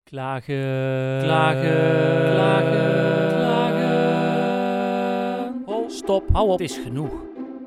Klagen, klagen, klagen, klagen. Oh, stop, hou op, het is genoeg.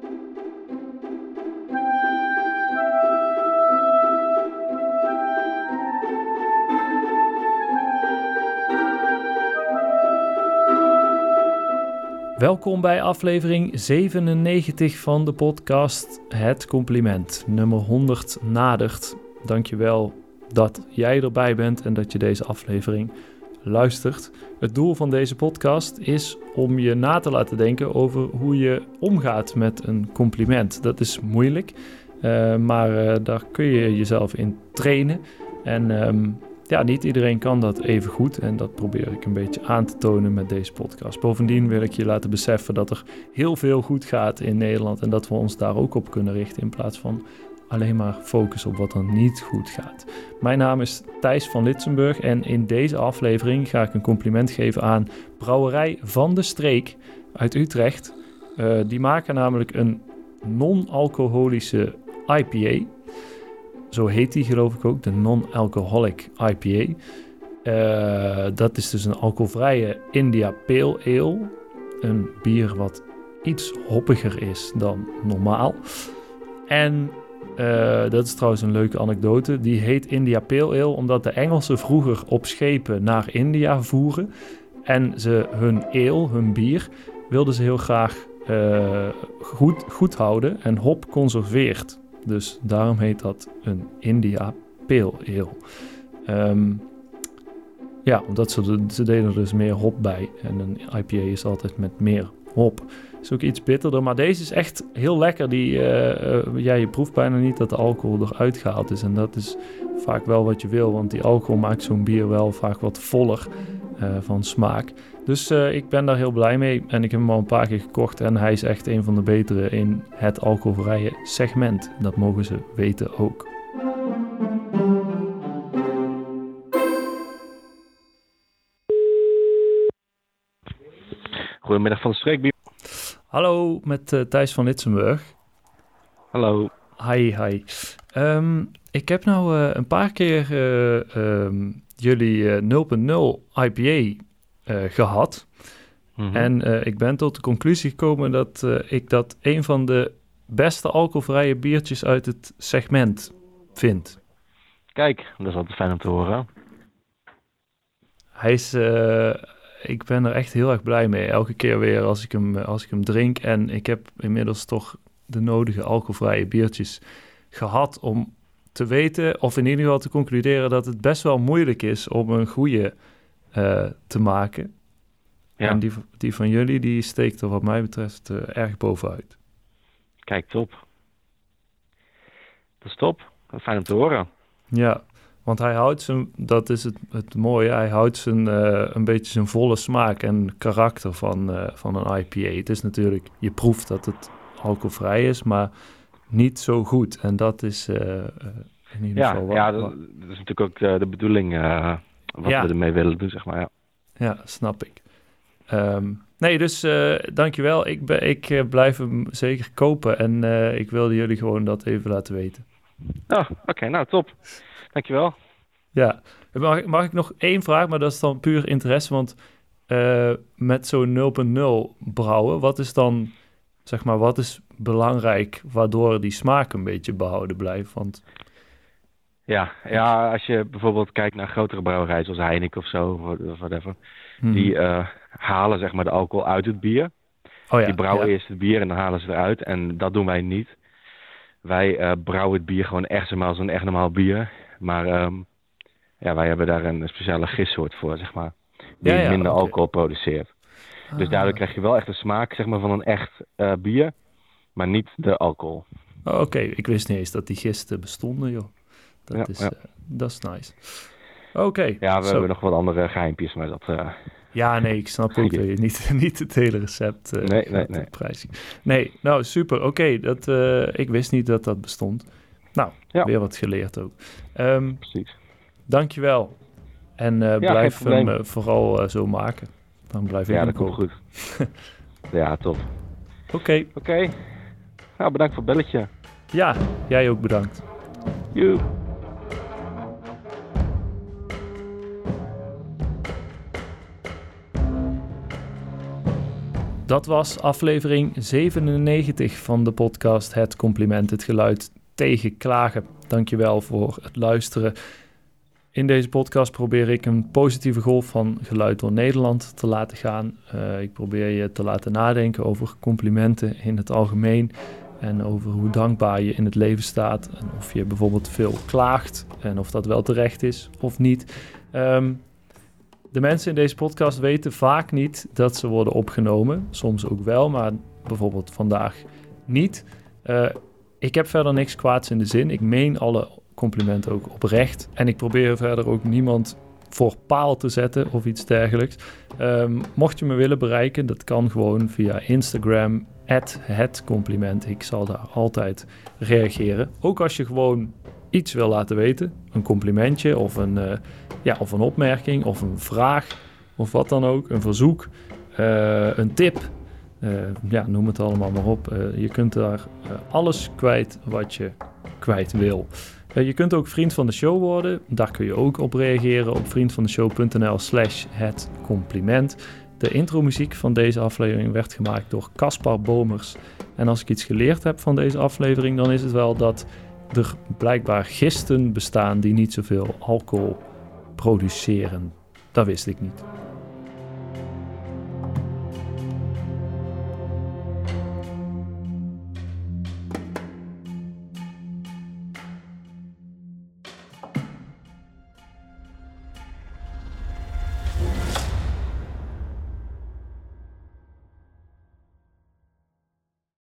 Welkom bij aflevering 97 van de podcast Het Compliment. Nummer 100 nadert. Dankjewel dat jij erbij bent en dat je deze aflevering luistert. Het doel van deze podcast is om je na te laten denken over hoe je omgaat met een compliment. Dat is moeilijk, maar daar kun je jezelf in trainen. En niet iedereen kan dat even goed en dat probeer ik een beetje aan te tonen met deze podcast. Bovendien wil ik je laten beseffen dat er heel veel goed gaat in Nederland en dat we ons daar ook op kunnen richten in plaats van alleen maar focussen op wat er niet goed gaat. Mijn naam is Thijs van Litsenburg en in deze aflevering ga ik een compliment geven aan Brouwerij Van de Streek uit Utrecht. Die maken namelijk een non-alcoholische IPA. Zo heet die geloof ik ook, de non-alcoholic IPA. Dat is dus een alcoholvrije India Pale Ale. Een bier wat iets hoppiger is dan normaal. En dat is trouwens een leuke anekdote. Die heet India Pale Ale omdat de Engelsen vroeger op schepen naar India voeren. En ze hun ale, hun bier, wilden ze heel graag goed houden en hop conserveert. Dus daarom heet dat een India Pale Ale. Omdat ze deden er dus meer hop bij. En een IPA is altijd met meer hop. Is ook iets bitterder, maar deze is echt heel lekker. Je proeft bijna niet dat de alcohol eruit gehaald is. En dat is vaak wel wat je wil, want die alcohol maakt zo'n bier wel vaak wat voller van smaak. Dus ik ben daar heel blij mee en ik heb hem al een paar keer gekocht. En hij is echt een van de betere in het alcoholvrije segment. Dat mogen ze weten ook. Goedemiddag Van de Streek. Hallo, met Thijs van Litsenburg. Hallo. Hi. Ik heb nou een paar keer jullie 0.0 IPA gehad. Mm-hmm. En ik ben tot de conclusie gekomen dat ik dat een van de beste alcoholvrije biertjes uit het segment vind. Kijk, dat is altijd fijn om te horen. Hij is... ik ben er echt heel erg blij mee. Elke keer weer als ik hem drink. En ik heb inmiddels toch de nodige alcoholvrije biertjes gehad om te weten, of in ieder geval te concluderen, dat het best wel moeilijk is om een goede te maken. Ja. En die van jullie, die steekt er wat mij betreft erg bovenuit. Kijk, top. Dat is top. Fijn om te horen. Ja. Want hij houdt dat is het mooie, hij houdt een beetje zijn volle smaak en karakter van een IPA. Het is natuurlijk, je proeft dat het alcoholvrij is, maar niet zo goed. En dat is in ieder geval wat. Ja, dat is natuurlijk ook de bedoeling wat we ermee willen doen, zeg maar. Ja, snap ik. Dus dankjewel. Ik blijf hem zeker kopen en ik wilde jullie gewoon dat even laten weten. Oh, oké, nou top. Dankjewel. Ja, mag ik nog één vraag, maar dat is dan puur interesse, want met zo'n 0.0 brouwen, wat is dan, zeg maar, wat is belangrijk waardoor die smaak een beetje behouden blijft? Want... Ja, als je bijvoorbeeld kijkt naar grotere brouwerijen zoals Heineken of zo, of whatever, die halen zeg maar de alcohol uit het bier. Oh ja, die brouwen eerst het bier en dan halen ze eruit en dat doen wij niet. Wij brouwen het bier gewoon echt zoals een echt normaal bier. Maar wij hebben daar een speciale gistsoort voor, zeg maar. Die minder alcohol produceert. Dus daardoor krijg je wel echt de smaak, zeg maar, van een echt bier. Maar niet de alcohol. Oké. Ik wist niet eens dat die gisten bestonden, joh. Dat is nice. Oké. Ja, we hebben nog wat andere geheimpjes, maar dat... ik snap ook niet het hele recept. Nee. Prijs. Nee, nou super. Oké, ik wist niet dat dat bestond. Nou, weer wat geleerd ook. Precies. Dankjewel. En blijf hem vooral zo maken. Dan blijf ik dat komt goed. Ja, top. Oké. Nou, bedankt voor het belletje. Ja, jij ook bedankt. Joe. Dat was aflevering 97 van de podcast Het Compliment, het geluid tegen klagen. Dankjewel voor het luisteren. In deze podcast probeer ik een positieve golf van geluid door Nederland te laten gaan. Ik probeer je te laten nadenken over complimenten in het algemeen en over hoe dankbaar je in het leven staat en of je bijvoorbeeld veel klaagt en of dat wel terecht is of niet. De mensen in deze podcast weten vaak niet dat ze worden opgenomen. Soms ook wel, maar bijvoorbeeld vandaag niet. Ik heb verder niks kwaads in de zin. Ik meen alle complimenten ook oprecht. En ik probeer verder ook niemand voor paal te zetten of iets dergelijks. Mocht je me willen bereiken, dat kan gewoon via Instagram, @hetcompliment. Ik zal daar altijd reageren. Ook als je gewoon iets wil laten weten. Een complimentje of of een opmerking of een vraag of wat dan ook. Een verzoek, een tip. Noem het allemaal maar op. Je kunt daar alles kwijt wat je kwijt wil. Je kunt ook vriend van de show worden. Daar kun je ook op reageren op vriendvandeshow.nl/hetcompliment. De intromuziek van deze aflevering werd gemaakt door Caspar Bomers. En als ik iets geleerd heb van deze aflevering, dan is het wel dat er blijkbaar gisten bestaan die niet zoveel alcohol produceren. Dat wist ik niet.